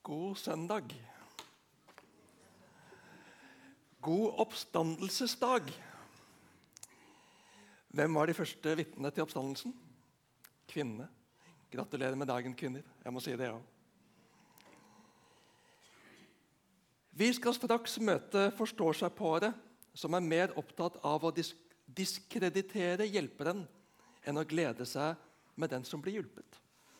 God søndag. God oppstandelsesdag. Hvem var de første vitnene til oppstandelsen? Kvinnene. Gratulerer med dagen, kvinner. Jeg må si det også. Vi skal straks møte forstår-seg-på-ere som er mer opptatt av å diskreditere hjelperen enn å glede seg med den som blir hjulpet.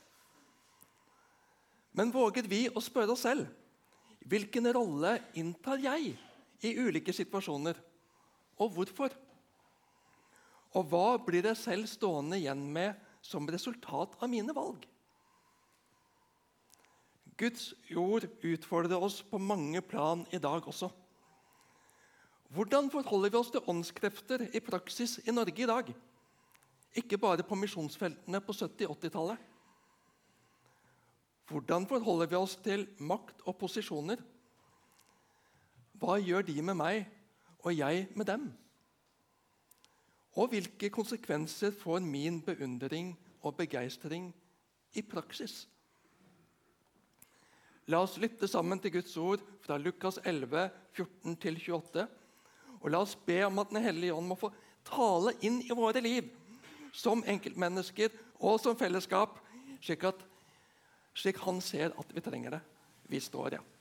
Men våger vi å spørre oss selv, hvilken rolle inntar jeg i ulike situasjoner, og hvorfor? Og hva blir jeg selv stående igjen med som resultat av mine valg? Guds ord utfordrer oss på mange plan i dag også. Hvordan forholder vi oss til åndskrefter i praksis i Norge i dag? Ikke bare på misjonsfeltene på 70-80-tallet. Hvordan forholder vi oss til makt og posisjoner? Hva gjør de med meg, og jeg med dem? Og hvilke konsekvenser får min beundring og begeistring i praksis? La oss lytte sammen til Guds ord fra Lukas 11, 14-28, og la oss be om at Den hellige ånd må få tale inn i våre liv, som enkeltmennesker og som fellesskap, slik han ser at vi trenger det. Vi står, ja.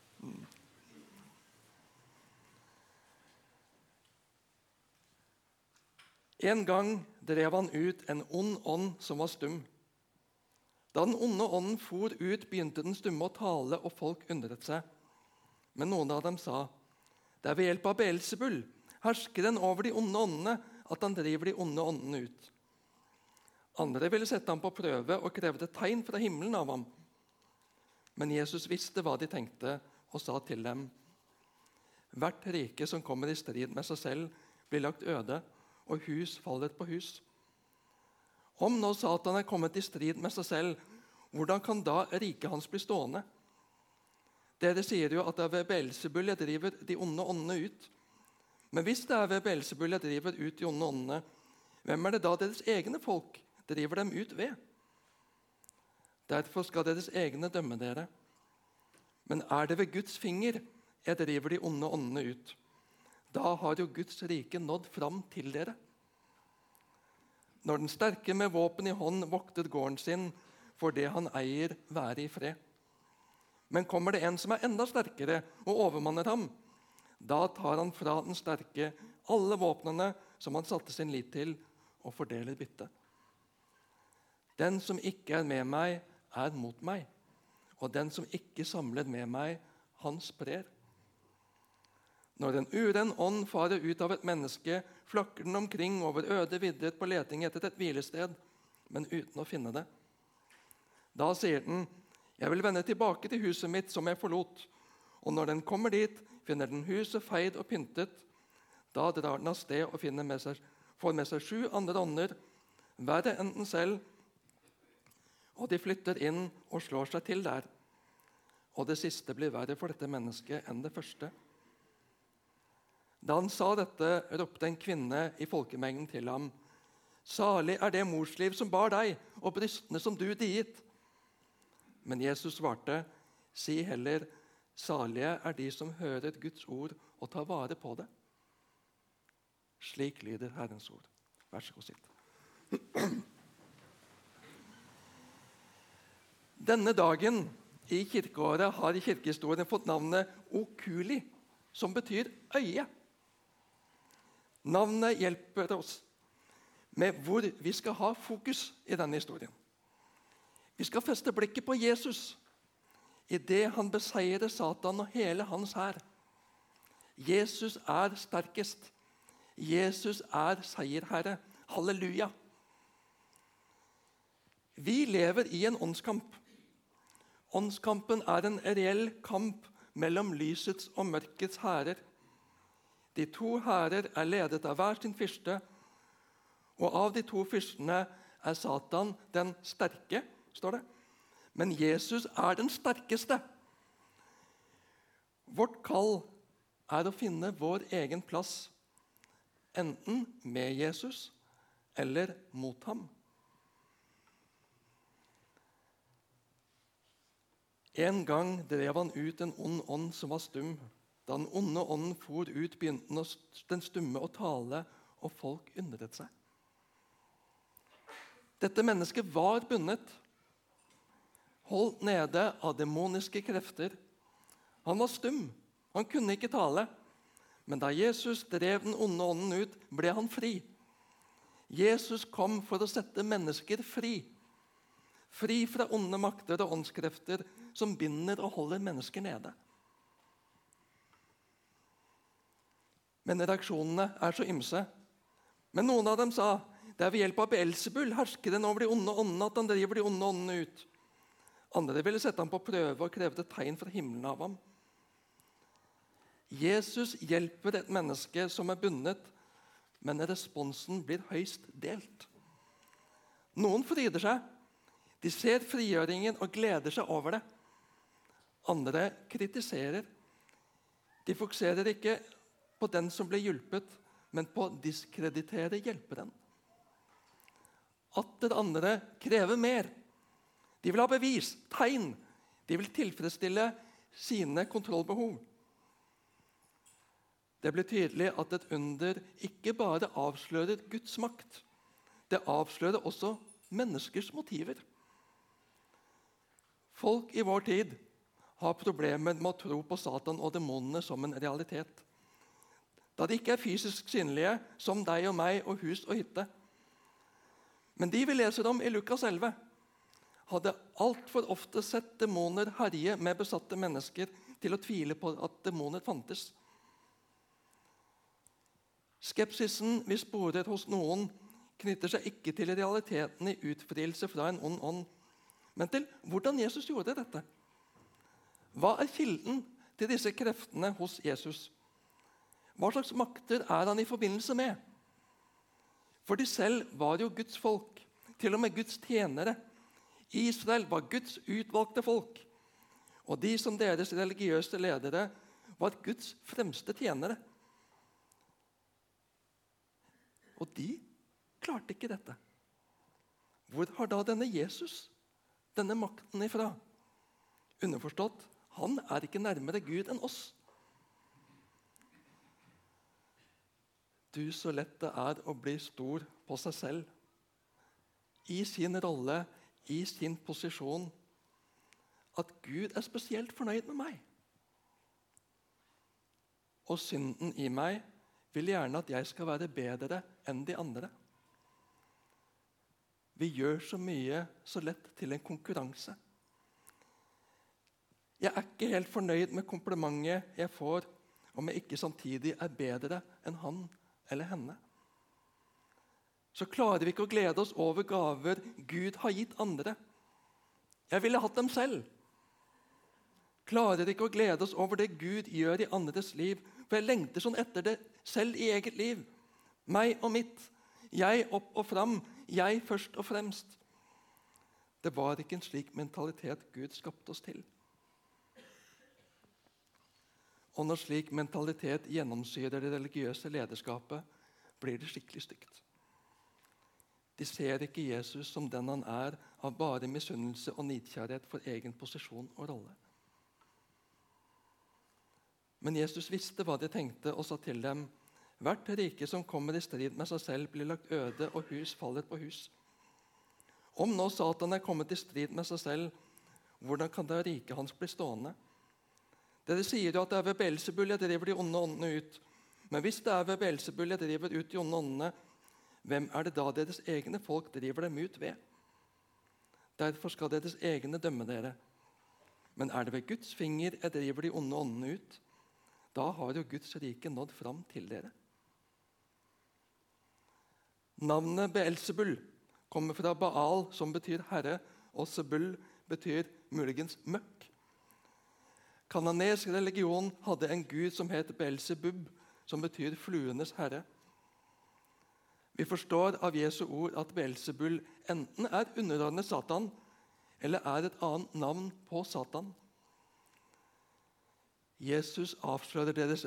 En gang drev han ut en ond ånd som var stum. Da den onde ånden for ut, begynte den stumme å tale, og folk undret seg. Men noen av dem sa, det er ved hjelp av Beelzebul, herskeren over de onde åndene, at han driver de onde åndene ut. Andre ville sette ham på prøve og krevde tegn fra himmelen av ham. Men Jesus visste hva de tenkte, og sa til dem, hvert rike som kommer i strid med seg selv, blir lagt øde, og hus faller på hus. Om nå Satan er kommet i strid med seg selv, hvordan kan da riket hans bli stående? Dere sier jo at det er ved Beelzebul jeg driver de onde åndene ut. Men hvis det er ved Beelzebul jeg driver ut de onde åndene, hvem er det da deres egne folk driver dem ut ved? Derfor skal deres egne dømme dere. Men er det ved Guds finger jeg driver de onde åndene ut? Da har jo Guds rike nådd fram til dere. Når den sterke med våpen i hånd vokter gården sin, får det han eier være i fred. Men kommer det en som er enda sterkere og overmanner ham, da tar han fra den sterke alle våpnene som han satte sin lit til, og fordeler byttet. Den som ikke er med meg, er mot meg, og den som ikke samler med meg, han sprer. Når en uren ånd farer ut av et menneske, flakker den omkring over øde vidder på leting etter et hvilested, men uten å finne det. Da sier den, jeg vil vende tilbake til huset mitt som jeg forlot, og når den kommer dit, finner den huset feid og pyntet. Da drar den av sted og får med seg 7 andre ånder, verre enn den selv, og de flytter inn og slår seg til der. Og det siste blir verre for dette mennesket enn det første. Da han sa dette, ropte en kvinne i folkemengden til ham, salig er det morsliv som bar deg, og brystene som du diet. Men Jesus svarte, si heller, salige er de som hører Guds ord og tar vare på det. Slik lyder Herrens ord. Vær så god, sitt. Denne dagen i kirkeåret har i kirkehistorien fått navnet Okuli, som betyr øye. Navnet hjelper oss med hvor vi skal ha fokus i denne historien. Vi skal feste blikket på Jesus i det han beseirer Satan og hele hans hær. Jesus er sterkest. Jesus er seierherre. Halleluja. Vi lever i en åndskamp. Åndskampen er en reell kamp mellom lysets og mørkets hærer. De 2 hærer er ledet av hver sin fyrste, og av de 2 fyrstene er Satan den sterke, står det. Men Jesus er den sterkeste. Vårt kall er å finne vår egen plass, enten med Jesus eller mot ham. En gang drev han ut en ond ånd som var stum. Da den onde ånden for ut, begynte den stumme å tale, og folk undret seg. Dette mennesket var bundet, holdt nede av demoniske krefter. Han var stum, han kunne ikke tale. Men da Jesus drev den onde ånden ut, ble han fri. Jesus kom for å sette mennesker fri. Fri fra onde makter og åndskrefter som binder og holder mennesker nede. Men reaksjonene er så ymse. Men noen av dem sa, det er ved hjelp av Beelzebul, herskeren over de onde åndene, at han driver de onde åndene ut. Andre ville sette ham på prøve og krevde tegn fra himmelen av ham. Jesus hjelper et menneske som er bundet, men responsen blir høyst delt. Noen fryder seg. De ser frigjøringen og gleder seg over det. Andre kritiserer. De fokuserer ikke på den som ble hjulpet, men på å diskreditere hjelperen. Atter andre krever mer. De vil ha bevis, tegn. De vil tilfredsstille sine kontrollbehov. Det blir tydelig at et under ikke bare avslører Guds makt. Det avslører også menneskers motiver. Folk i vår tid har problemer med å tro på Satan og demonene som en realitet. Da de ikke er fysisk synlige, som deg og meg og hus og hytte. Men de vi leser om i Lukas 11, hadde alt for ofte sett demoner herje med besatte mennesker til å tvile på at demoner fantes. Skepsisen vi sporer hos noen, knytter seg ikke til realiteten i utfrielse fra en ond ånd, men til hvordan Jesus gjorde dette. Hva er kilden til disse kreftene hos Jesus? Hva slags makter er han i forbindelse med? For de selv var jo Guds folk, til og med Guds tjenere. Israel var Guds utvalgte folk, og de som deres religiøse ledere var Guds fremste tjenere. Og de klarte ikke dette. Hvor har da denne Jesus denne makten ifra? Underforstått, han er ikke nærmere Gud enn oss. Du, så lett det er å bli stor på seg selv, i sin rolle, i sin posisjon, at Gud er spesielt fornøyd med meg. Og synden i meg vil gjerne at jeg skal være bedre enn de andre. Vi gjør så mye så lett til en konkurranse. Jeg er ikke helt fornøyd med komplimentet jeg får, om jeg ikke samtidig er bedre enn han eller henne. Så klarer vi ikke å glede oss over gaver Gud har gitt andre. Jeg ville hatt dem selv. Klarer ikke å glede oss over det Gud gjør i andres liv, for jeg lengter sånn etter det selv i eget liv. Meg og mitt. Jeg opp og fram. Jeg først og fremst. Det var ikke en slik mentalitet Gud skapte oss til. Og når slik mentalitet gjennomsyrer det religiøse lederskapet, blir det skikkelig stygt. De ser ikke Jesus som den han er, av bare misunnelse og nidkjærhet for egen posisjon og rolle. Men Jesus visste hva de tenkte og sa til dem, hvert rike som kommer i strid med seg selv, blir lagt øde, og hus faller på hus. Om nå Satan er kommet i strid med seg selv, hvordan kan da riket hans bli stående? Dere sier jo at det er ved Beelzebul jeg driver de onde åndene ut. Men hvis det er ved Beelzebul jeg driver ut de onde åndene, hvem er det da deres egne folk driver dem ut ved? Derfor skal deres egne dømme dere. Men er det ved Guds finger jeg driver de onde åndene ut, da har jo Guds rike nådd fram til dere. Navnet Beelzebul kommer fra Baal, som betyr herre, og Sebul betyr muligens møkk. Kananesk religion hadde en gud som het Beelzebub, som betyr fluenes herre. Vi forstår av Jesu ord at Beelzebul enten er underordnet Satan, eller er et annet navn på Satan. Jesus avslører deres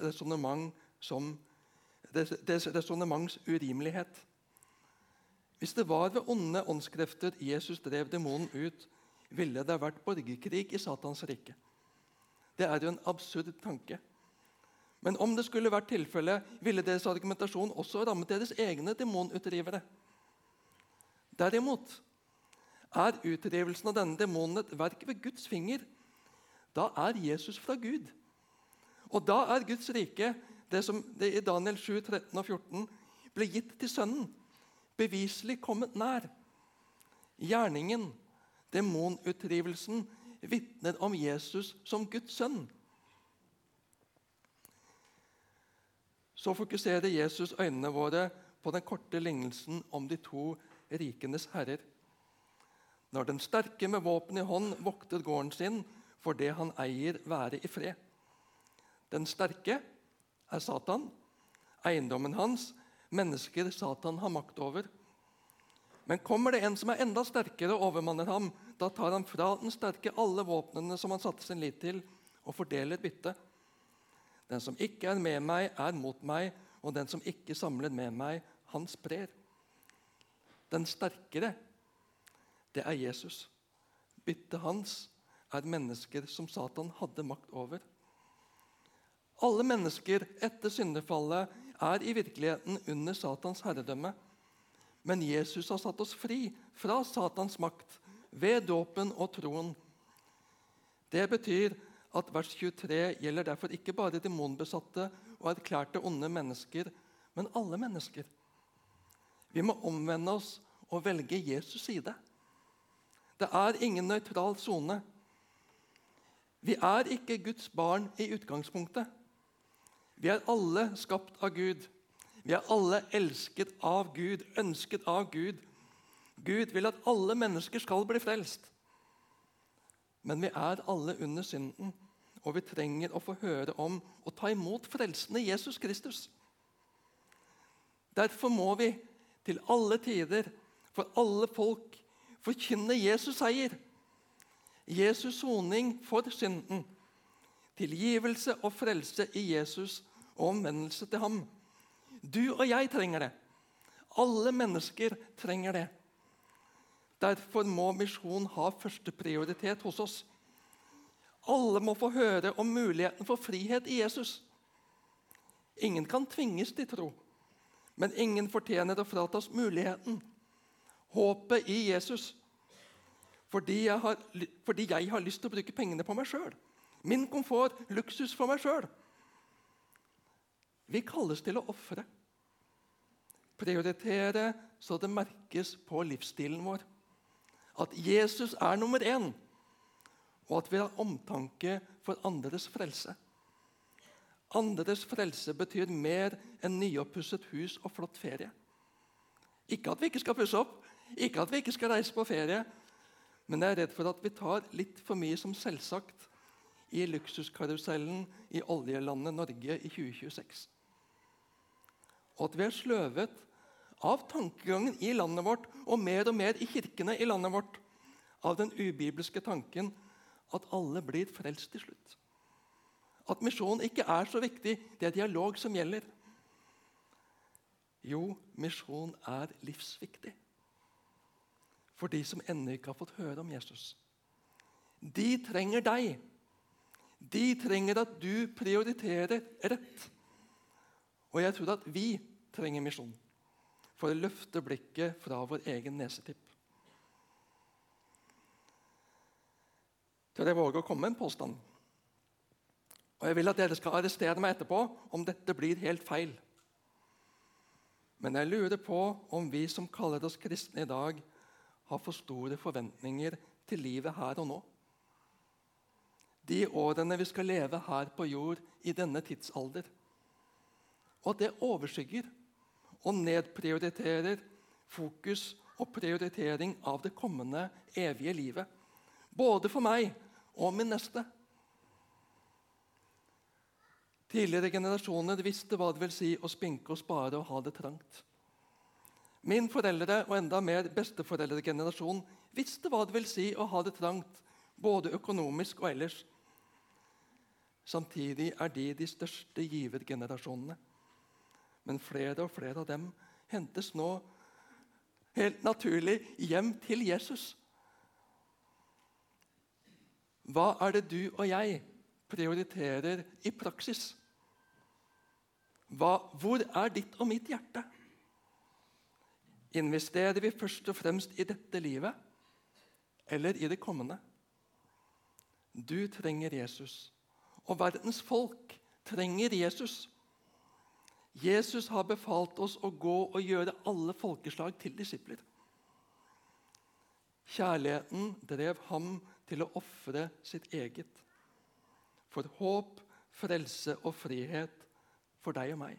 resonnements urimelighet. Hvis det var ved onde åndskrefter Jesus drev demonen ut, ville det vært borgerkrig i Satans rike. Det er jo en absurd tanke. Men om det skulle vært tilfelle, ville deres argumentasjon også rammet deres egne demonutdrivere. Derimot er utdrivelsen av denne demonen et verk ved Guds finger. Da er Jesus fra Gud. Og da er Guds rike, det som det i Daniel 7, 13 og 14 ble gitt til sønnen, beviselig kommet nær. Gjerningen, demonutdrivelsen, vitner om Jesus som Guds sønn. Så fokuserer Jesus øynene våre på den korte lignelsen om de to rikenes herrer. Når den sterke med våpen i hånd vokter gården sin, for det han eier være i fred. Den sterke er Satan, eiendommen hans, mennesker Satan har makt over. Men kommer det en som er enda sterkere og overmanner ham, da tar han fra den sterke alle våpnene som han satte sin lit til, og fordeler bytte. Den som ikke er med meg, er mot meg, og den som ikke samler med meg, han sprer. Den sterkere, det er Jesus. Byttet hans er mennesker som Satan hadde makt over. Alle mennesker etter syndefallet er i virkeligheten under Satans herredømme. Men Jesus har satt oss fri fra Satans makt ved dåpen og troen. Det betyr at vers 23 gjelder derfor ikke bare demonbesatte og erklærte onde mennesker, men alle mennesker. Vi må omvende oss og velge Jesus side. Det er ingen nøytral sone. Vi er ikke Guds barn i utgangspunktet. Vi er alle skapt av Gud. Vi er alle elsket av Gud, ønsket av Gud. Gud vil at alle mennesker skal bli frelst. Men vi er alle under synden, og vi trenger å få høre om og ta imot frelsende Jesus Kristus. Derfor må vi til alle tider, for alle folk, forkynne Jesus seier. Jesus soning for synden, tilgivelse og frelse i Jesus og omvendelse til ham. Du og jeg trenger det. Alle mennesker trenger det. Derfor må misjon ha første prioritet hos oss. Alle må få høre om muligheten for frihet i Jesus. Ingen kan tvinges til tro, men ingen fortjener å fratas muligheten. Håpet i Jesus. Fordi jeg har lyst til å bruke pengene på meg selv. Min komfort, luksus for meg selv. Vi kalles til å offre. Prioritere så det merkes på livsstilen vår. At Jesus er nummer 1, og at vi har omtanke for andres frelse. Andres frelse betyr mer enn nyoppusset hus og flott ferie. Ikke at vi ikke skal pusse opp, ikke at vi ikke skal reise på ferie, men jeg er redd for at vi tar litt for mye som selvsagt i luksuskarusellen i oljelandet Norge i 2026. Og at vi er sløvet av tankegangen i landet vårt, og mer i kirkene i landet vårt, av den ubibelske tanken at alle blir frelst til slutt. At misjon ikke er så viktig, det er dialog som gjelder. Jo, misjon er livsviktig. For de som ennå ikke har fått høre om Jesus. De trenger deg. De trenger at du prioriterer rett. Og jeg tror at vi trenger misjon for å løfte blikket fra vår egen nesetipp. Tør jeg våge å komme med en påstand? Og jeg vil at dere skal arrestere meg etterpå om dette blir helt feil. Men jeg lurer på om vi som kaller oss kristne i dag, har for store forventninger til livet her og nå. De årene vi skal leve her på jord i denne tidsalder. Og det overskygger og nedprioriterer fokus og prioritering av det kommende evige livet. Både for meg og min neste. Tidligere generasjoner visste hva det vil si å spinke og spare og ha det trangt. Min foreldre og enda mer besteforeldregenerasjon visste hva det vil si å ha det trangt, både økonomisk og ellers. Samtidig er de største givergenerasjonene. Men flere og flere av dem hentes nå helt naturlig hjem til Jesus. Hva er det du og jeg prioriterer i praksis? Hvor er ditt og mitt hjerte? Investerer vi først og fremst i dette livet, eller i det kommende? Du trenger Jesus, og verdens folk trenger Jesus. Jesus har befalt oss å gå og gjøre alle folkeslag til disipler. Kjærligheten drev ham til å ofre sitt eget, for håp, frelse og frihet for deg og meg.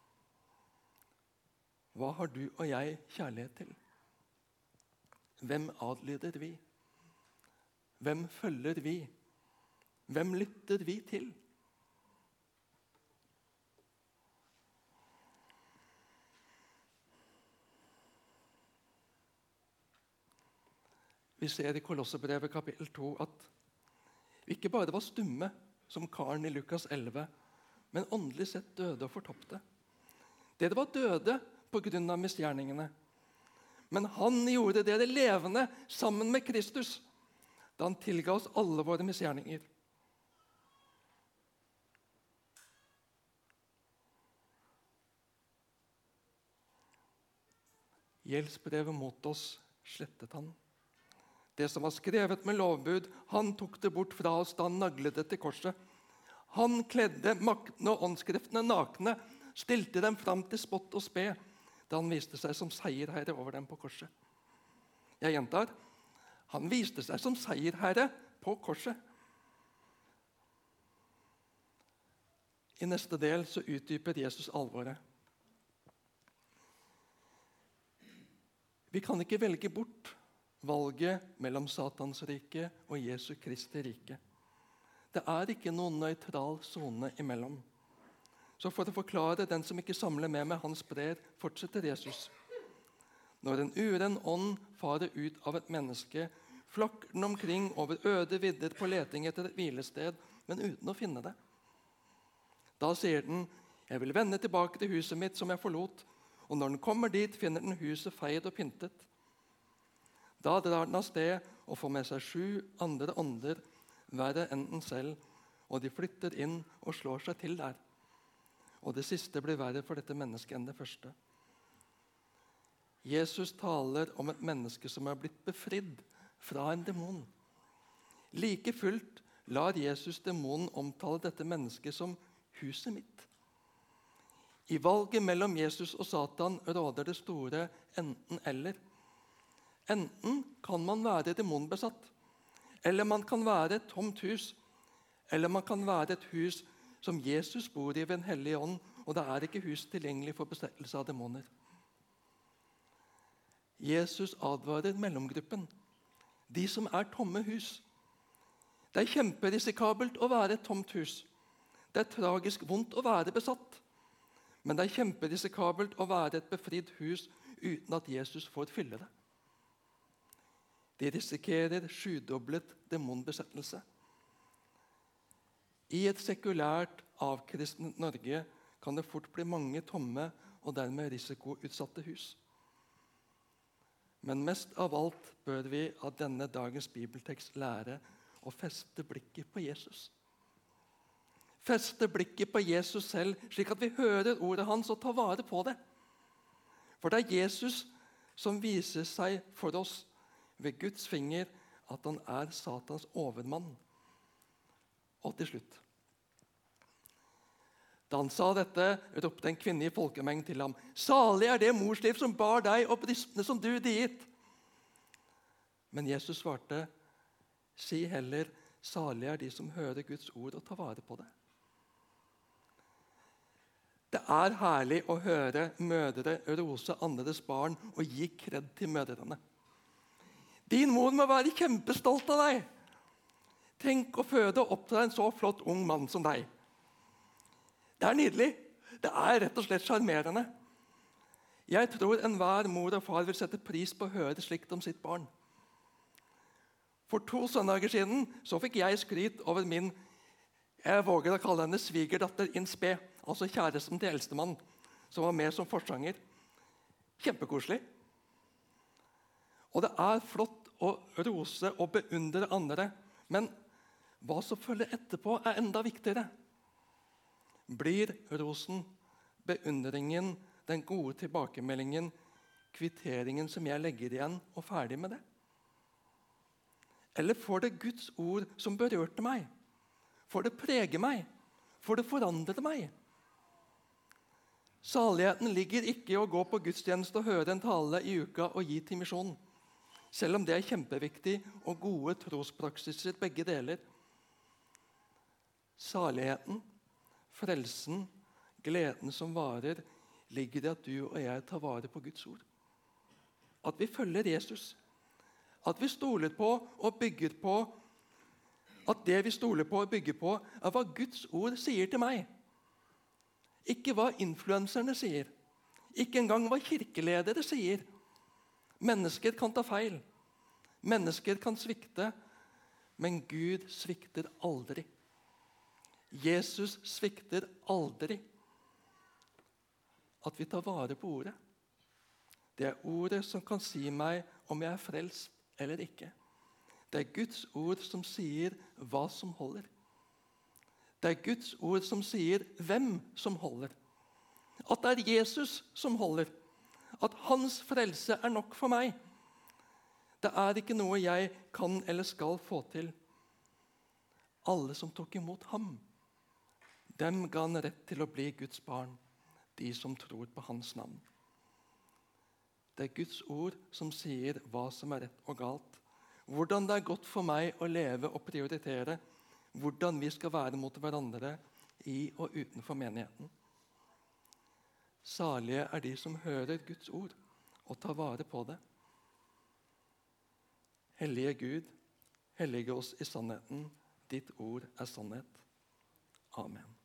Hva har du og jeg kjærlighet til? Hvem adlyder vi? Hvem følger vi? Hvem lytter vi til? Vi ser i Kolossebrevet kapittel 2 at vi ikke bare var stumme som karen i Lukas 11, men åndelig sett døde og fortapte. Dere var døde på grunn av misgjerningene. Men han gjorde dere levende sammen med Kristus, da han tilga oss alle våre misgjerninger. Gjeldsbrevet mot oss slettet han. Det som var skrevet med lovbud, han tok det bort fra oss da han naglet det til korset. Han kledde maktene og åndskreftene nakne, stilte dem fram til spott og spe, da han viste seg som seierherre over dem på korset. Jeg gjentar, han viste seg som seierherre på korset. I neste del så utdyper Jesus alvoret. Vi kan ikke velge bort valget mellom Satans rike og Jesu Kristi rike. Det er ikke noen nøytral zone imellom. Så for å forklare den som ikke samler med hans brer, fortsetter Jesus. Når en uren ånd farer ut av et menneske, flakker den omkring over øde vidder på leting etter et hvilested, men uten å finne det. Da sier den, jeg vil vende tilbake til huset mitt som jeg forlot, og når den kommer dit, finner den huset feid og pyntet. Da drar den av sted og får med seg 7 andre ånder, verre enn den selv, og de flytter inn og slår seg til der. Og det siste blir verre for dette mennesket enn det første. Jesus taler om et menneske som er blitt befridd fra en demon. Like fullt lar Jesus demonen omtale dette mennesket som huset mitt. I valget mellom Jesus og Satan råder det store enten-eller. Enten kan man være demonbesatt, eller man kan være et tomt hus, eller man kan være et hus som Jesus bor i ved Den hellige ånd, og det er ikke hus tilgjengelig for besettelse av demoner. Jesus advarer mellomgruppen, de som er tomme hus. Det er kjemperisikabelt å være et tomt hus. Det er tragisk vondt å være besatt. Men det er kjemperisikabelt å være et befridd hus uten at Jesus får fylle det. De risikerer 7-doblet demonbesettelse. I et sekulært, avkristnet Norge kan det fort bli mange tomme og dermed risikoutsatte hus. Men mest av alt bør vi av denne dagens bibeltekst lære å feste blikket på Jesus. Feste blikket på Jesus selv, slik at vi hører ordet hans og tar vare på det. For det er Jesus som viser seg for oss ved Guds finger at han er Satans overmann. Og til slutt. Da han sa dette, ropte en kvinne i folkemengden til ham, «Salig er det morsliv som bar deg og brystene som du diet!» Men Jesus svarte, «Si heller, salig er de som hører Guds ord og tar vare på det.» Det er herlig å høre mødre rose andres barn og gi kred til mødrene. Din mor må være kjempestolt av deg. Tenk å føde og oppdra en så flott ung mann som deg. Det er nydelig. Det er rett og slett sjarmerende. Jeg tror enhver mor og far vil sette pris på å høre slikt om sitt barn. For 2 søndager siden så fikk jeg skryt over min, jeg våger å kalle henne svigerdatter in spe, altså kjæresten til eldstemann, som var med som forsanger. Kjempekoselig. Og det er flott å rose og beundre andre, men Hva som følger etterpå, er enda viktigere. Blir rosen, beundringen, den gode tilbakemeldingen, kvitteringen som jeg legger igjen, og ferdig med det? Eller får det Guds ord som berørte meg? Får det prege meg? Får det forandre meg? Saligheten ligger ikke i å gå på gudstjeneste og høre en tale i uka og gi til misjon, selv om det er kjempeviktig og gode trospraksiser begge deler. Saligheten, frelsen, gleden som varer, ligger i at du og jeg tar vare på Guds ord. At vi følger Jesus. At vi stoler på og bygger på at det vi stoler på og bygger på, er hva Guds ord sier til meg. Ikke hva influenserne sier. Ikke engang hva kirkeledere sier. Mennesker kan ta feil. Mennesker kan svikte. Men Gud svikter aldri. Jesus svikter aldri. At vi tar vare på ordet. Det er ordet som kan si meg om jeg er frelst eller ikke. Det er Guds ord som sier hva som holder. Det er Guds ord som sier hvem som holder. At det er Jesus som holder. At hans frelse er nok for meg. Det er ikke noe jeg kan eller skal få til. Alle som tok imot ham, dem ga han rett til å bli Guds barn, de som tror på hans navn. Det er Guds ord som sier hva som er rett og galt. Hvordan det er godt for meg å leve og prioritere. Hvordan vi skal være mot hverandre i og utenfor menigheten. Salige er de som hører Guds ord og tar vare på det. Hellige Gud, hellige oss i sannheten. Ditt ord er sannhet. Amen.